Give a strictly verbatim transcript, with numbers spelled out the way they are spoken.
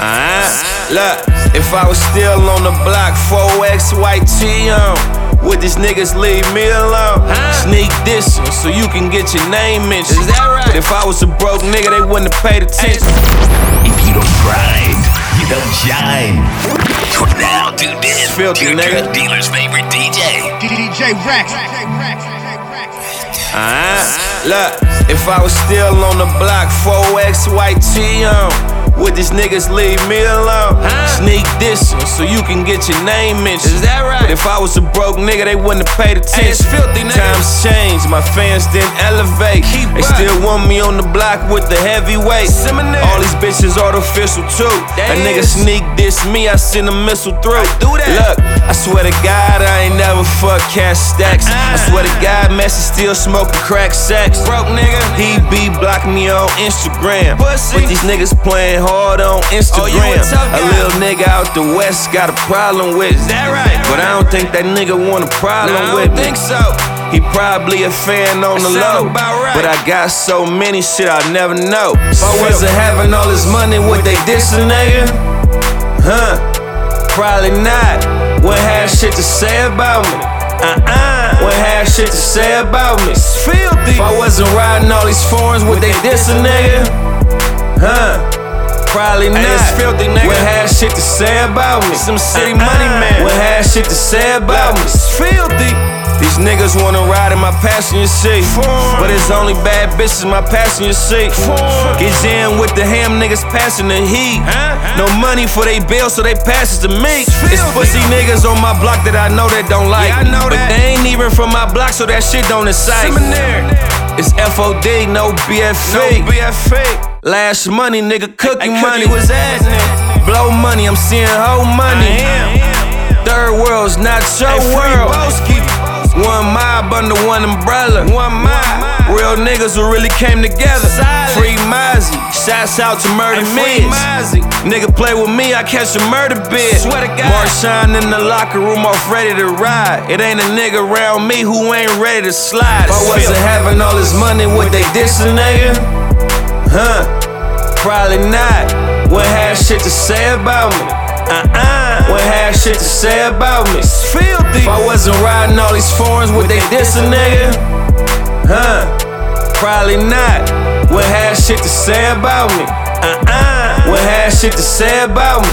Uh-huh. Look, if I was still on the block, four X white tee on, would these niggas leave me alone? Huh? Sneak dissing so you can get your name mentioned. Is that right? But if I was a broke nigga, they wouldn't have paid attention. If you don't grind, you don't shine. Now tune in Filthy, to nigga. Drug Dealer's favorite D J. D J Rex. Uh-huh. Look, if I was still on the block, four X white tee on, would these niggas leave me alone? Huh? Sneak dissing so you can get your name mentioned. Is that right? But if I was a broke nigga, they wouldn't have paid attention. Hey, it's filthy, nigga. Times changed, my fans didn't elevate. Keep they up. Still want me on the block with the heavyweight. Seminary. All these bitches artificial too. That a nigga sneak diss me, I send a missile through. I do that. Look, I swear to God, I ain't never fuck cash stacks. Uh-uh. I swear to God, Messi still smoking crack sacks. Broke nigga, he be blocking me on Instagram. Pussy. But these niggas playing hard on Instagram. Oh, a, a little nigga out the west got a problem with it. That right? But I don't think that nigga want a problem no, with me. I don't think so. He probably a fan on the low, right. But I got so many shit I never know. If I wasn't having all this money, would they diss a nigga? Huh? Probably not. Wouldn't have shit to say about me. Uh-uh. Wouldn't have shit to say about me. It's filthy. If I wasn't riding all these foreigns, would they diss a nigga? Huh? Probably not. Hey, it's filthy, nigga. Wouldn't have shit to say about me. Some city uh-uh. money man. Wouldn't have shit to say about me. It's filthy. These niggas wanna ride in my passenger seat, but it's only bad bitches in my passenger seat. Get in with the ham niggas passing the heat. No money for they bills, so they pass it to me. It's pussy niggas on my block that I know that don't like me, but they ain't even from my block, so that shit don't excite me. It's F O D, no B F E. Last money, nigga, cooking money. Blow money, I'm seeing whole money. Third world's not your world. One mob under one umbrella. One mob. Real niggas who really came together. Free Mozzie. Shouts out to Murder Mids. Nigga play with me, I catch a murder bid. Marshawn in the locker room off ready to ride. It ain't a nigga around me who ain't ready to slide. If I wasn't having all this money, would they diss a nigga? Huh? Probably not. Wouldn't have shit to say about me. Uh-uh. Wouldn't have shit to say about me. It's filthy. If I wasn't riding all these foreigns, would they diss a nigga? Huh? Probably not. Wouldn't have shit to say about me. Uh-uh. Wouldn't have shit to say about me.